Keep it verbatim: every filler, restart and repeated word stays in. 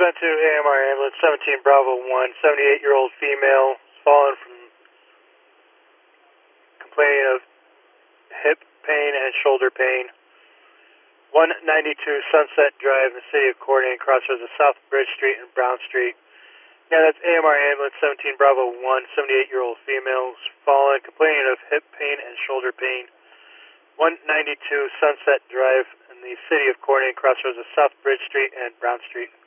been to A M R ambulance seventeen Bravo one, seventy-eight-year-old female, fallen from complaining of hip pain and shoulder pain. one ninety-two Sunset Drive in the city of Corning, crossroads of South Bridge Street and Brown Street. Yeah, that's A M R ambulance seventeen Bravo one, seventy-eight-year-old female, fallen, complaining of hip pain and shoulder pain. one ninety-two Sunset Drive in the city of Corning, crossroads of South Bridge Street and Brown Street.